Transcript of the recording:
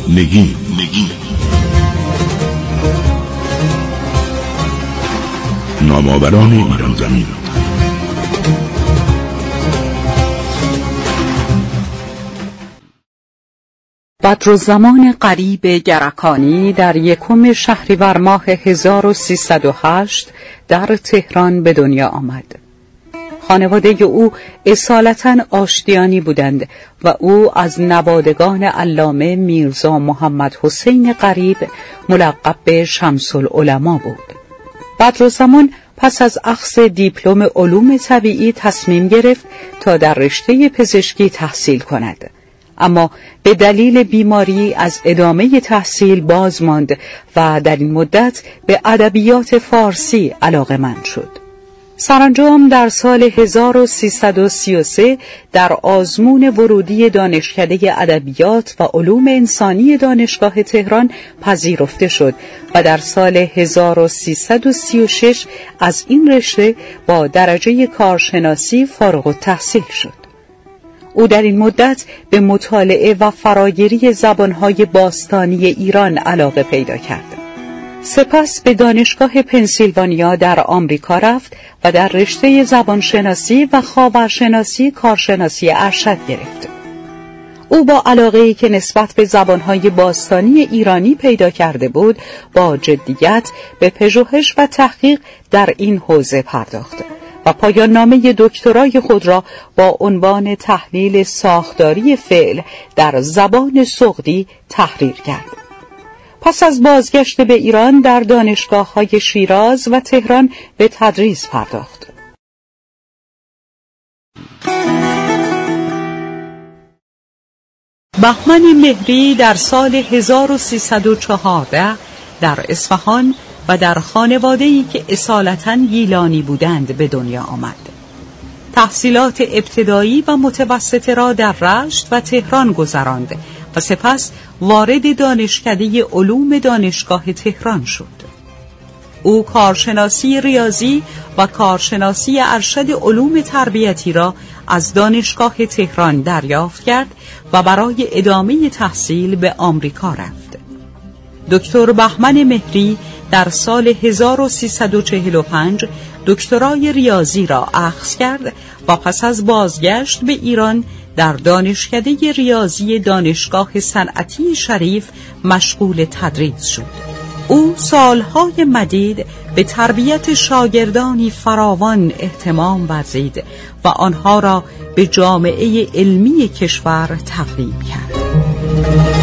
نگین. نامآوران ایران زمین. بدرالزمان قریب گرکانی در 1 شهریور ماه 1308 در تهران به دنیا آمد. خانواده او اصالتاً آشتیانی بودند و او از نوادگان علامه میرزا محمد حسین قریب ملقب به شمس العلما بود. بدرالزمان پس از اخذ دیپلم علوم طبیعی تصمیم گرفت تا در رشته پزشکی تحصیل کند، اما به دلیل بیماری از ادامه تحصیل باز ماند و در این مدت به ادبیات فارسی علاقه‌مند شد. سرانجام در سال 1333 در آزمون ورودی دانشکده ادبیات و علوم انسانی دانشگاه تهران پذیرفته شد و در سال 1336 از این رشته با درجه کارشناسی فارغ التحصیل شد. او در این مدت به مطالعه و فراگیری زبانهای باستانی ایران علاقه پیدا کرد. سپس به دانشگاه پنسیلوانیا در آمریکا رفت و در رشته زبانشناسی و خاورشناسی کارشناسی ارشد گرفت. او با علاقه‌ای که نسبت به زبانهای باستانی ایرانی پیدا کرده بود، با جدیت به پژوهش و تحقیق در این حوزه پرداخت و پایان نامه دکترای خود را با عنوان تحلیل ساختاری فعل در زبان سغدی تحریر کرد. پس از بازگشت به ایران در دانشگاه‌های شیراز و تهران به تدریس پرداخت. بهمن مهری در سال 1314 در اصفهان و در خانواده‌ای که اصالتاً گیلانی بودند به دنیا آمد. تحصیلات ابتدایی و متوسطه را در رشت و تهران گذراند و سپس وارد دانشکده علوم دانشگاه تهران شد. او کارشناسی ریاضی و کارشناسی ارشد علوم تربیتی را از دانشگاه تهران دریافت کرد و برای ادامه تحصیل به آمریکا رفت. دکتر بهمن مهری در سال 1345 دکترای ریاضی را اخذ کرد و پس از بازگشت به ایران در دانشکده ریاضی دانشگاه صنعتی شریف مشغول تدریس شد. او سالهای مدید به تربیت شاگردانی فراوان اهتمام ورزید و آنها را به جامعه علمی کشور تقدیم کرد.